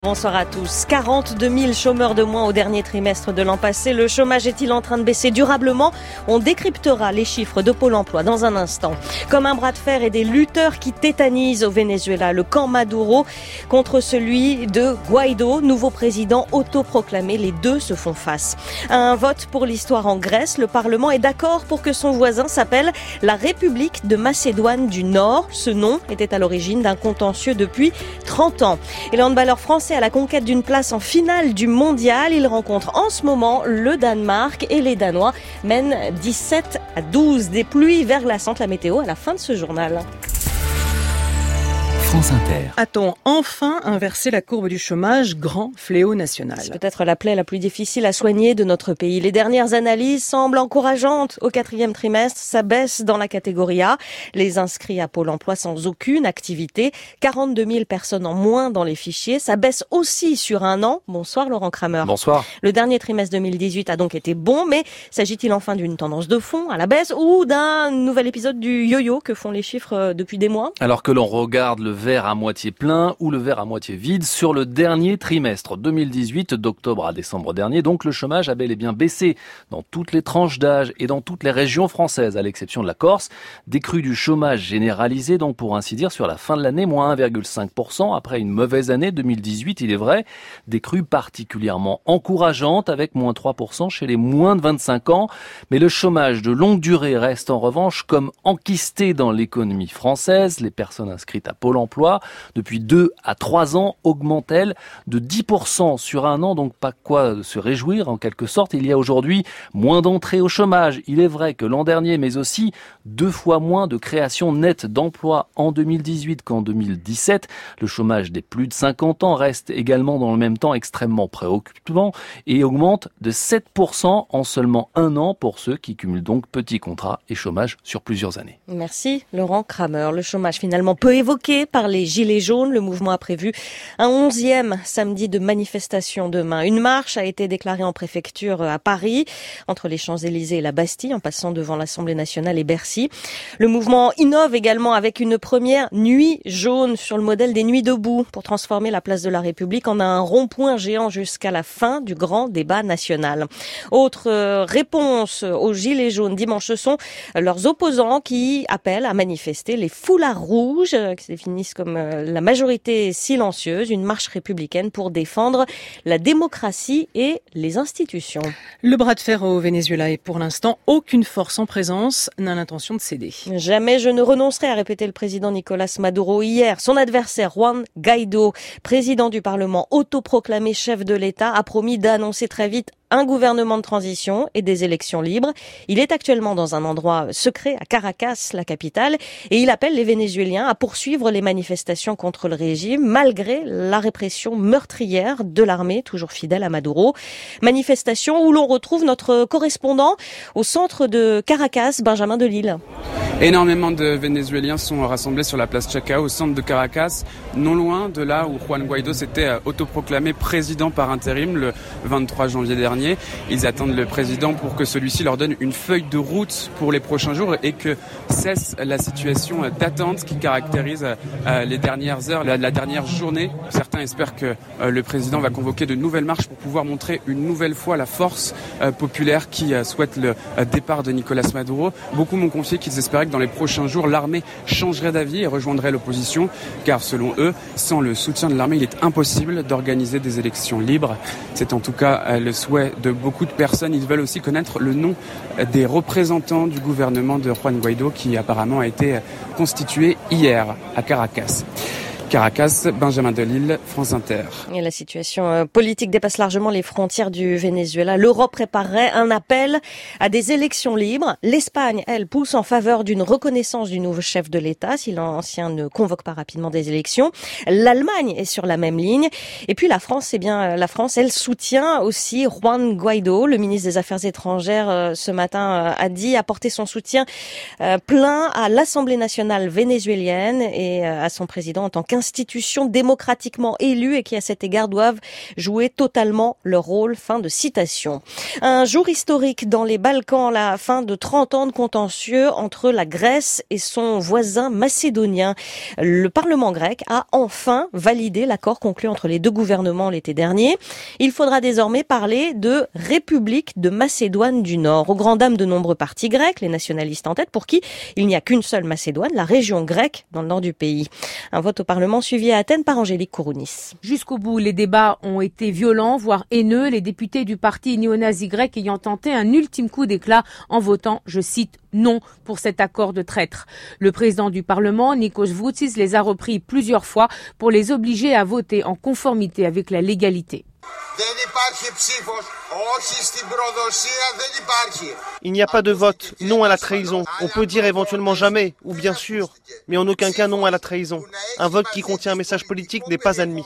Bonsoir à tous. 42 000 chômeurs de moins au dernier trimestre de l'an passé. Le chômage est-il en train de baisser durablement ? On décryptera les chiffres de Pôle emploi dans un instant. Comme un bras de fer et des lutteurs qui tétanisent au Venezuela, le camp Maduro contre celui de Guaido, nouveau président autoproclamé. Les deux se font face. Un vote pour l'histoire en Grèce. Le Parlement est d'accord pour que son voisin s'appelle la République de Macédoine du Nord. Ce nom était à l'origine d'un contentieux depuis 30 ans. Et le handballeur français à la conquête d'une place en finale du mondial. Il rencontre en ce moment le Danemark et les Danois mènent 17-12. Des pluies verglaçantes, la météo à la fin de ce journal. France Inter. A-t-on enfin inversé la courbe du chômage, grand fléau national ? C'est peut-être la plaie la plus difficile à soigner de notre pays. Les dernières analyses semblent encourageantes. Au 4e trimestre, ça baisse dans la catégorie A. Les inscrits à Pôle emploi sans aucune activité. 42 000 personnes en moins dans les fichiers. Ça baisse aussi sur un an. Bonsoir Laurent Kramer. Bonsoir. Le dernier trimestre 2018 a donc été bon, mais s'agit-il enfin d'une tendance de fond à la baisse ou d'un nouvel épisode du yo-yo que font les chiffres depuis des mois ? Alors que l'on regarde le verre à moitié plein ou le verre à moitié vide, sur le dernier trimestre 2018, d'octobre à décembre dernier, donc le chômage a bel et bien baissé dans toutes les tranches d'âge et dans toutes les régions françaises, à l'exception de la Corse. Décrue du chômage généralisé, donc pour ainsi dire, sur la fin de l'année, moins 1,5%, après une mauvaise année 2018, il est vrai. Décrue particulièrement encourageante, avec moins 3% chez les moins de 25 ans. Mais le chômage de longue durée reste en revanche comme enquisté dans l'économie française. Les personnes inscrites à Pôle emploi depuis 2 à 3 ans augmente-t-elle de 10% sur un an, donc pas quoi se réjouir en quelque sorte. Il y a aujourd'hui moins d'entrées au chômage. Il est vrai que l'an dernier, mais aussi 2 fois moins de création nette d'emplois en 2018 qu'en 2017. Le chômage des plus de 50 ans reste également dans le même temps extrêmement préoccupant et augmente de 7% en seulement un an pour ceux qui cumulent donc petits contrats et chômage sur plusieurs années. Merci Laurent Kramer. Le chômage finalement peu évoqué par les Gilets jaunes. Le mouvement a prévu un 11e samedi de manifestation demain. Une marche a été déclarée en préfecture à Paris, entre les Champs-Élysées et la Bastille, en passant devant l'Assemblée nationale et Bercy. Le mouvement innove également avec une première nuit jaune sur le modèle des Nuits debout pour transformer la place de la République en un rond-point géant jusqu'à la fin du grand débat national. Autre réponse aux Gilets jaunes dimanche, ce sont leurs opposants qui appellent à manifester. Les foulards rouges, qui se définissent comme la majorité silencieuse, une marche républicaine pour défendre la démocratie et les institutions. Le bras de fer au Venezuela est pour l'instant aucune force en présence n'a l'intention de céder. Jamais je ne renoncerai, a répété le président Nicolas Maduro hier. Son adversaire Juan Guaido, président du Parlement autoproclamé chef de l'État, a promis d'annoncer très vite un gouvernement de transition et des élections libres. Il est actuellement dans un endroit secret à Caracas, la capitale, et il appelle les Vénézuéliens à poursuivre les manifestations contre le régime malgré la répression meurtrière de l'armée, toujours fidèle à Maduro. Manifestation où l'on retrouve notre correspondant au centre de Caracas, Benjamin Delille. Énormément de Vénézuéliens sont rassemblés sur la place Chacao, au centre de Caracas, non loin de là où Juan Guaido s'était autoproclamé président par intérim le 23 janvier dernier. Ils attendent le président pour que celui-ci leur donne une feuille de route pour les prochains jours et que cesse la situation d'attente qui caractérise les dernières heures, la dernière journée. Certains espèrent que le président va convoquer de nouvelles marches pour pouvoir montrer une nouvelle fois la force populaire qui souhaite le départ de Nicolas Maduro. Beaucoup m'ont confié qu'ils espéraient que dans les prochains jours, l'armée changerait d'avis et rejoindrait l'opposition, car selon eux, sans le soutien de l'armée, il est impossible d'organiser des élections libres. C'est en tout cas le souhait de beaucoup de personnes. Ils veulent aussi connaître le nom des représentants du gouvernement de Juan Guaido qui apparemment a été constitué hier à Caracas. Caracas, Benjamin Delille, France Inter. Et la situation politique dépasse largement les frontières du Venezuela. L'Europe préparerait un appel à des élections libres. L'Espagne, elle, pousse en faveur d'une reconnaissance du nouveau chef de l'État si l'ancien ne convoque pas rapidement des élections. L'Allemagne est sur la même ligne. Et puis la France, elle soutient aussi Juan Guaido. Le ministre des Affaires étrangères, ce matin, a dit apporter son soutien plein à l'Assemblée nationale vénézuélienne et à son président en tant qu'institution institutions démocratiquement élues et qui à cet égard doivent jouer totalement leur rôle. Fin de citation. Un jour historique dans les Balkans, la fin de 30 ans de contentieux entre la Grèce et son voisin macédonien. Le Parlement grec a enfin validé l'accord conclu entre les deux gouvernements l'été dernier. Il faudra désormais parler de République de Macédoine du Nord. Aux grandes dames de nombreux partis grecs, les nationalistes en tête, pour qui il n'y a qu'une seule Macédoine, la région grecque dans le nord du pays. Un vote au Parlement suivi à Athènes par Angélique Kourounis. Jusqu'au bout, les débats ont été violents, voire haineux, les députés du parti néo-nazi grec ayant tenté un ultime coup d'éclat en votant, je cite, non pour cet accord de traître. Le président du Parlement, Nikos Voutsis, les a repris plusieurs fois pour les obliger à voter en conformité avec la légalité. Il n'y a pas de vote non à la trahison. On peut dire éventuellement jamais, ou bien sûr, mais en aucun cas non à la trahison. Un vote qui contient un message politique n'est pas admis.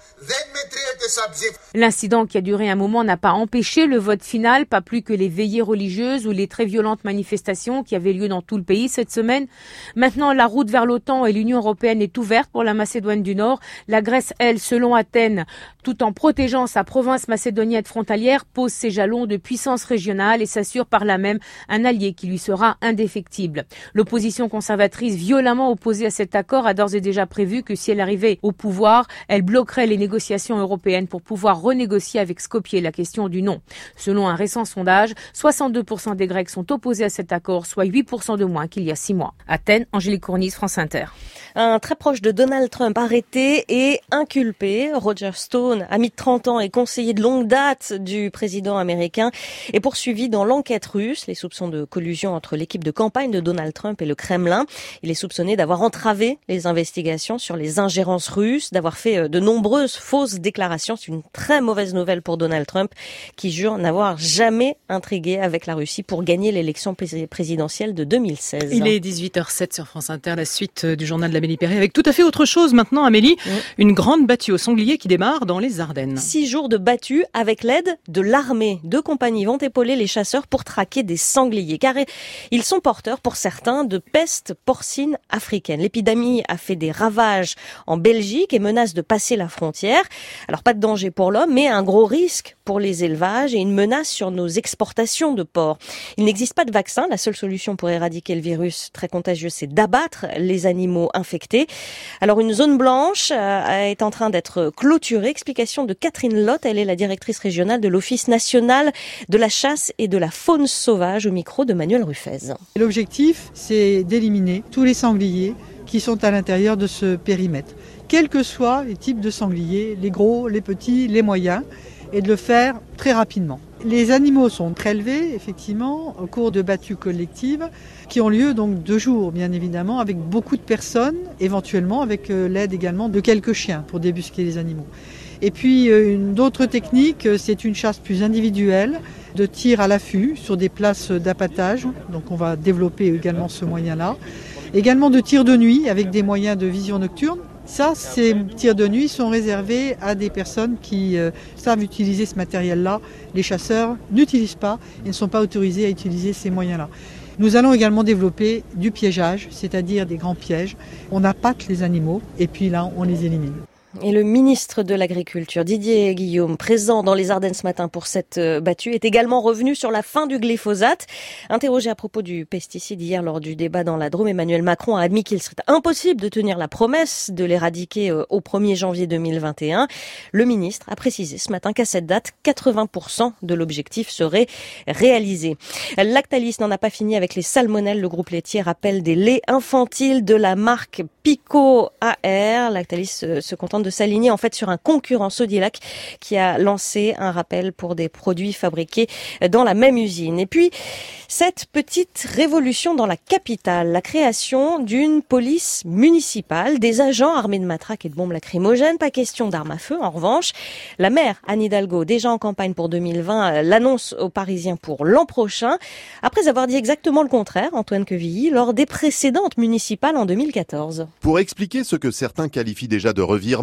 L'incident qui a duré un moment n'a pas empêché le vote final, pas plus que les veillées religieuses ou les très violentes manifestations qui avaient lieu dans tout le pays cette semaine. Maintenant, la route vers l'OTAN et l'Union européenne est ouverte pour la Macédoine du Nord. La Grèce, elle, selon Athènes, tout en protégeant sa province macédonienne frontalière, pose ses jalons de puissance régionale et s'assure par là même un allié qui lui sera indéfectible. L'opposition conservatrice violemment opposée à cet accord a d'ores et déjà prévu que si elle arrivait au pouvoir, elle bloquerait les négociations européennes pour pouvoir renégocier avec Skopje la question du non. Selon un récent sondage, 62% des Grecs sont opposés à cet accord, soit 8% de moins qu'il y a 6 mois. Athènes, Angélique Kourounis, France Inter. Un très proche de Donald Trump arrêté et inculpé. Roger Stone, ami de 30 ans et conseiller de longue date du président américain, est poursuivi dans l'enquête russe. Les soupçons de collusion entre l'équipe de campagne de Donald Trump et le Kremlin. Il est soupçonné d'avoir entravé les investigations sur les ingérences russes, d'avoir fait de nombreuses fausses déclarations. C'est une très mauvaise nouvelle pour Donald Trump qui jure n'avoir jamais intrigué avec la Russie pour gagner l'élection présidentielle de 2016. Il est 18h07 sur France Inter, la suite du journal d'Amélie Perret avec tout à fait autre chose maintenant, Amélie. Une grande battue au sanglier qui démarre dans les Ardennes. 6 jours de battue avec l'aide de l'armée. 2 compagnies vont épauler les chasseurs pour traquer des sangliers car ils sont porteurs pour certains de peste porcine africaine. L'épidémie a fait des ravages en Belgique et menace de passer la frontière. Alors pas de danger pour l'homme, mais un gros risque pour les élevages et une menace sur nos exportations de porc. Il n'existe pas de vaccin. La seule solution pour éradiquer le virus très contagieux, c'est d'abattre les animaux infectés. Alors une zone blanche est en train d'être clôturée. Explication de Catherine Lotte. Elle est la directrice régionale de l'Office national de la chasse et de la faune sauvage au micro de Manuel Ruffez. L'objectif, c'est d'éliminer tous les sangliers qui sont à l'intérieur de ce périmètre, quels que soient les types de sangliers, les gros, les petits, les moyens, et de le faire très rapidement. Les animaux sont prélevés, effectivement, au cours de battues collectives, qui ont lieu donc 2 jours, bien évidemment, avec beaucoup de personnes, éventuellement avec l'aide également de quelques chiens pour débusquer les animaux. Et puis une autre technique, c'est une chasse plus individuelle, de tir à l'affût sur des places d'appâtage, donc on va développer également ce moyen-là. Également de tir de nuit avec des moyens de vision nocturne. Ça, ces tirs de nuit sont réservés à des personnes qui savent utiliser ce matériel-là. Les chasseurs n'utilisent pas et ne sont pas autorisés à utiliser ces moyens-là. Nous allons également développer du piégeage, c'est-à-dire des grands pièges. On appâte les animaux et puis là, on les élimine. Et le ministre de l'Agriculture, Didier Guillaume, présent dans les Ardennes ce matin pour cette battue, est également revenu sur la fin du glyphosate. Interrogé à propos du pesticide hier lors du débat dans la Drôme, Emmanuel Macron a admis qu'il serait impossible de tenir la promesse de l'éradiquer au 1er janvier 2021. Le ministre a précisé ce matin qu'à cette date, 80% de l'objectif serait réalisé. Lactalis n'en a pas fini avec les salmonelles. Le groupe laitier rappelle des laits infantiles de la marque Pico AR. Lactalis se contente de s'aligner en fait sur un concurrent, Sodilac, qui a lancé un rappel pour des produits fabriqués dans la même usine. Et puis, cette petite révolution dans la capitale, la création d'une police municipale, des agents armés de matraques et de bombes lacrymogènes, pas question d'armes à feu. En revanche, la maire Anne Hidalgo, déjà en campagne pour 2020, l'annonce aux Parisiens pour l'an prochain, après avoir dit exactement le contraire, Antoine Quevilly, lors des précédentes municipales en 2014. Pour expliquer ce que certains qualifient déjà de revirement,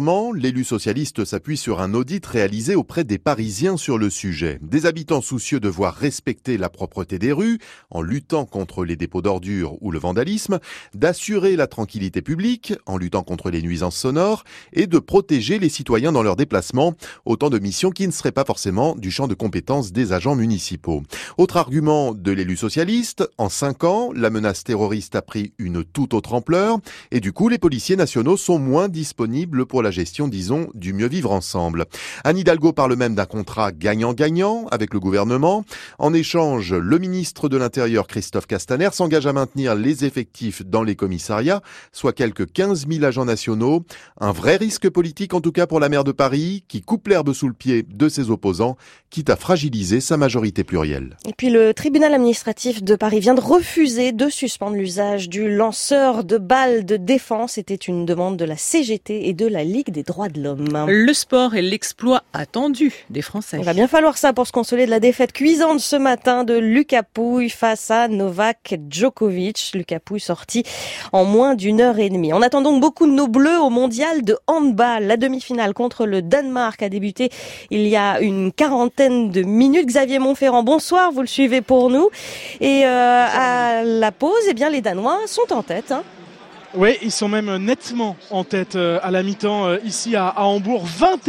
Dernièrement, l'élu socialiste s'appuie sur un audit réalisé auprès des Parisiens sur le sujet. Des habitants soucieux de voir respecter la propreté des rues, en luttant contre les dépôts d'ordures ou le vandalisme, d'assurer la tranquillité publique, en luttant contre les nuisances sonores, et de protéger les citoyens dans leurs déplacements. Autant de missions qui ne seraient pas forcément du champ de compétences des agents municipaux. Autre argument de l'élu socialiste, en 5 ans, la menace terroriste a pris une toute autre ampleur, et du coup, les policiers nationaux sont moins disponibles pour la gestion, disons, du mieux vivre ensemble. Anne Hidalgo parle même d'un contrat gagnant-gagnant avec le gouvernement. En échange, le ministre de l'Intérieur, Christophe Castaner, s'engage à maintenir les effectifs dans les commissariats, soit quelques 15 000 agents nationaux. Un vrai risque politique, en tout cas pour la maire de Paris, qui coupe l'herbe sous le pied de ses opposants, quitte à fragiliser sa majorité plurielle. Et puis le tribunal administratif de Paris vient de refuser de suspendre l'usage du lanceur de balles de défense. C'était une demande de la CGT et de la Ligue des droits de l'homme. Le sport est l'exploit attendu des Français. Il va bien falloir ça pour se consoler de la défaite cuisante ce matin de Lucas Pouille face à Novak Djokovic. Lucas Pouille sorti en moins d'une heure et demie. On attend donc beaucoup de nos bleus au mondial de handball. La demi-finale contre le Danemark a débuté il y a une quarantaine de minutes. Xavier Montferrand, bonsoir, vous le suivez pour nous. Et à la pause, eh bien, les Danois sont en tête. Oui, ils sont même nettement en tête à la mi-temps ici à Hambourg.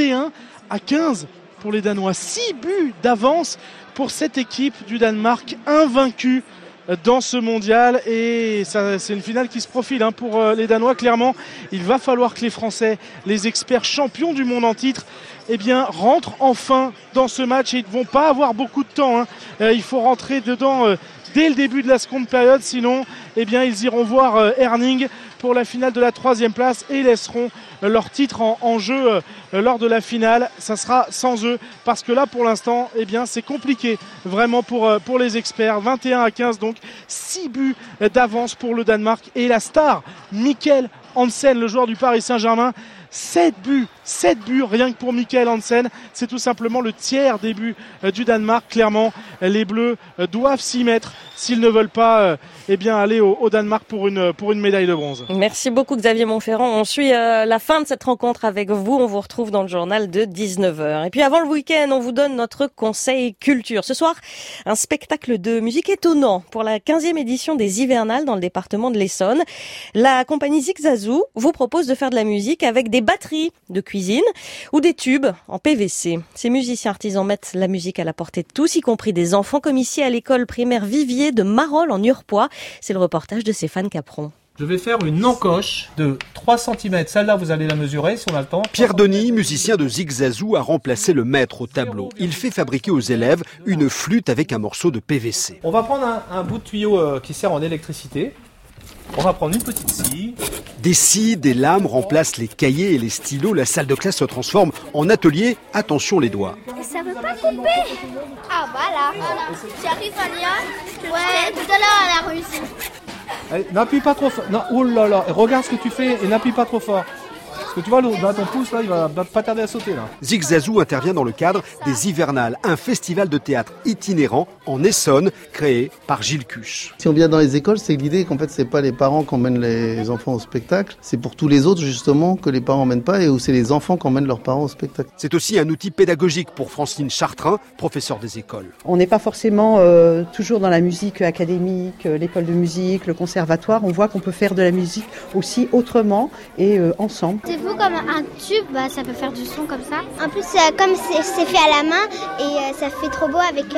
21-15 pour les Danois. 6 buts d'avance pour cette équipe du Danemark, invaincue dans ce mondial. Et ça, c'est une finale qui se profile pour les Danois. Clairement, il va falloir que les Français, les experts champions du monde en titre, rentrent enfin dans ce match. Et ils ne vont pas avoir beaucoup de temps. Il faut rentrer dedans dès le début de la seconde période. Sinon, ils iront voir Herning pour la finale de la 3e place et laisseront leur titre en jeu lors de la finale. Ça sera sans eux parce que là pour l'instant c'est compliqué vraiment pour les experts. 21-15 donc, 6 buts d'avance pour le Danemark et la star Mikkel Hansen, le joueur du Paris Saint-Germain. 7 buts rien que pour Mikkel Hansen. C'est tout simplement le tiers des buts du Danemark. Clairement, les Bleus doivent s'y mettre s'ils ne veulent pas aller au Danemark pour une médaille de bronze. Merci beaucoup Xavier Montferrand. On suit la fin de cette rencontre avec vous. On vous retrouve dans le journal de 19h. Et puis avant le week-end, on vous donne notre conseil culture. Ce soir, un spectacle de musique étonnant pour la 15e édition des Hivernales dans le département de l'Essonne. La compagnie Zigzazou vous propose de faire de la musique avec des batteries de cuisine ou des tubes en PVC. Ces musiciens artisans mettent la musique à la portée de tous, y compris des enfants, comme ici à l'école primaire Vivier de Marolles en Urpois. C'est le reportage de Stéphane Capron. Je vais faire une encoche de 3 cm. Celle-là, vous allez la mesurer si on a le temps. Pierre Denis, musicien de Zigzazou, a remplacé le maître au tableau. Il fait fabriquer aux élèves une flûte avec un morceau de PVC. On va prendre un bout de tuyau qui sert en électricité. On va prendre une petite scie. Des scies, des lames remplacent les cahiers et les stylos. La salle de classe se transforme en atelier. Attention les doigts. Ça veut pas couper. Ah voilà. Tu arrives Fania? Ouais, tout à l'heure elle a réussi. Allez, n'appuie pas trop fort. Non, oh là là, regarde ce que tu fais et n'appuie pas trop fort. Parce que tu vois, ton pouce, là, il va pas tarder à sauter, là. Zigzazou intervient dans le cadre des Hivernales, un festival de théâtre itinérant en Essonne, créé par Gilles Cuche. Si on vient dans les écoles, c'est l'idée qu'en fait, c'est pas les parents qui emmènent les enfants au spectacle, c'est pour tous les autres, justement, que les parents emmènent pas et où c'est les enfants qui emmènent leurs parents au spectacle. C'est aussi un outil pédagogique pour Francine Chartrain, professeure des écoles. On n'est pas forcément toujours dans la musique académique, l'école de musique, le conservatoire. On voit qu'on peut faire de la musique aussi autrement et ensemble. C'est vous comme un tube, ça peut faire du son comme ça. En plus, comme c'est fait à la main et ça fait trop beau avec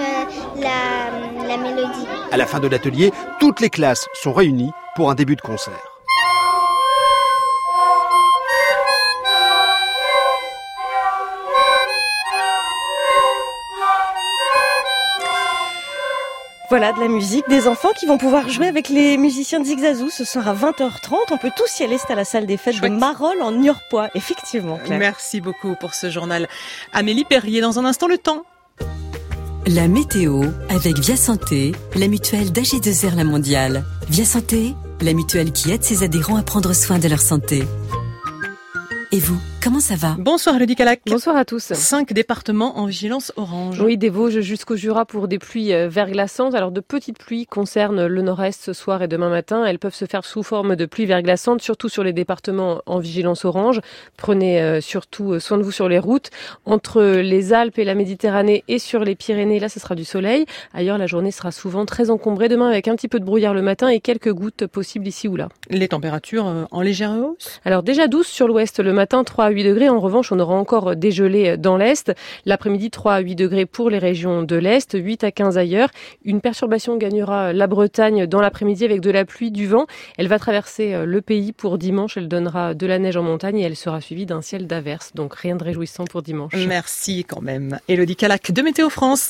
la mélodie. À la fin de l'atelier, toutes les classes sont réunies pour un début de concert. Voilà, de la musique, des enfants qui vont pouvoir jouer avec les musiciens de Zigzazou ce soir à 20h30. On peut tous y aller, c'est à la salle des fêtes de Marolles en Urpois, effectivement. Claire. Merci beaucoup pour ce journal. Amélie Perrier, dans un instant, le temps. La météo avec Via Santé, la mutuelle d'AG2R La Mondiale. Via Santé, la mutuelle qui aide ses adhérents à prendre soin de leur santé. Et vous ? comment ça va? Bonsoir Elodie Calac. Bonsoir à tous. 5 départements en vigilance orange. Oui, des Vosges jusqu'au Jura pour des pluies verglaçantes. Alors de petites pluies concernent le nord-est ce soir et demain matin. Elles peuvent se faire sous forme de pluies verglaçantes, surtout sur les départements en vigilance orange. Prenez surtout soin de vous sur les routes. Entre les Alpes et la Méditerranée et sur les Pyrénées, là ce sera du soleil. Ailleurs, la journée sera souvent très encombrée. Demain avec un petit peu de brouillard le matin et quelques gouttes possibles ici ou là. Les températures en légère hausse? Alors déjà 12 sur l'ouest le matin, 3 à 8 degrés. En revanche, on aura encore des gelées dans l'est. L'après-midi, 3 à 8 degrés pour les régions de l'est, 8 à 15 ailleurs. Une perturbation gagnera la Bretagne dans l'après-midi avec de la pluie, du vent. Elle va traverser le pays pour dimanche. Elle donnera de la neige en montagne et elle sera suivie d'un ciel d'averse. Donc rien de réjouissant pour dimanche. Merci quand même. Elodie Calac de Météo France.